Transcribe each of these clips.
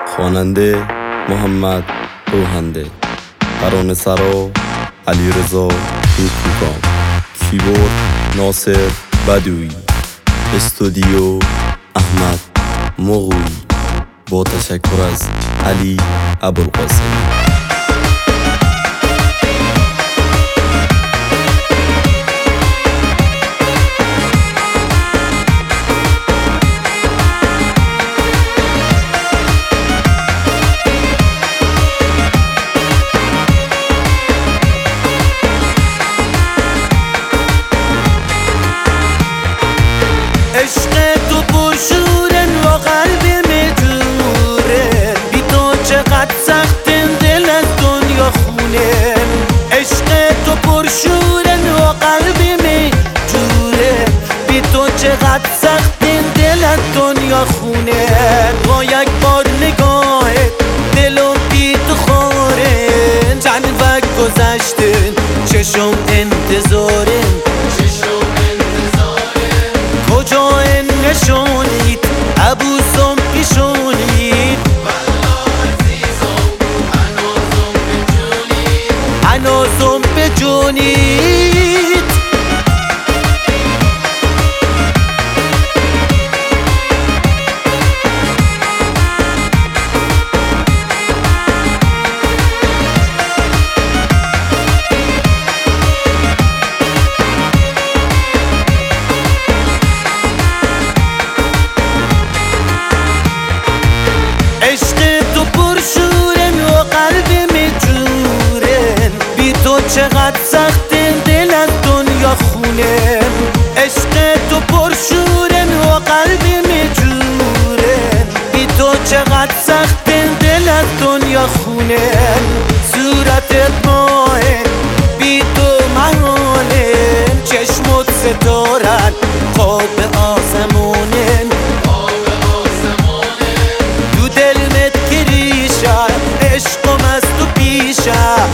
خواننده محمد روحنده، ترانه سرا علیرضا نیکوکام، کیبورد ناصر بدوی، استودیو احمد مغوی. با تشکر از علی ابوالقاسمی. عشق تو پرشورن و قلبی مجوره، بی تو چقدر سختن دل از دنیا خونه. عشق تو پرشورن و قلبی مجوره، بی تو چقدر سختن دل از دنیا خونه. با یک بار نگاهت دلم بی تو خوره، چند وقت گذشتن چشم انتظارن. کجا نشونید عبوسم پیشونید، هنوزم به جونید. عشق تو پرشورن و قلبی مجورن، بی تو چقدر سختن دل از دنیا خونه. عشق تو پرشورن و قلبی مجورن، بی تو چقدر سختن دل از دنیا خونه. صورتت ماهن بی تو محالن، چشمت ستارن خواب آسمونن. عشقم از تو پیشم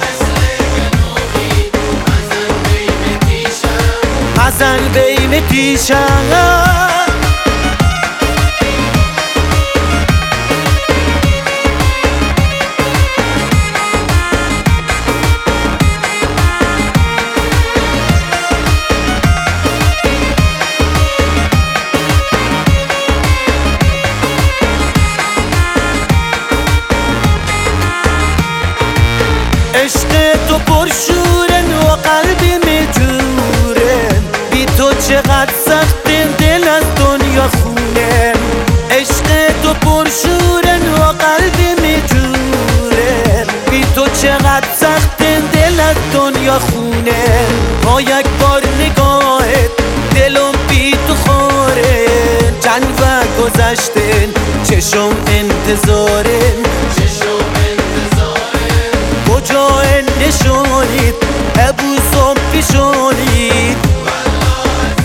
مزن بین پیشم. عشق تو پرشورن و قلبی مجورن، بی تو چقدر سختن دل از دنیا خونه. عشق تو پرشورن و قلبی مجورن، بی تو چقدر سختن دل از دنیا خونه. با یک بار نگاهت دلم بی تو خوره، چند وقت گذشتن چشم انتظارن. کجا نشونید عبوسم پیشونید،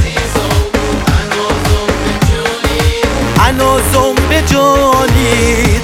هنوزم به جونید.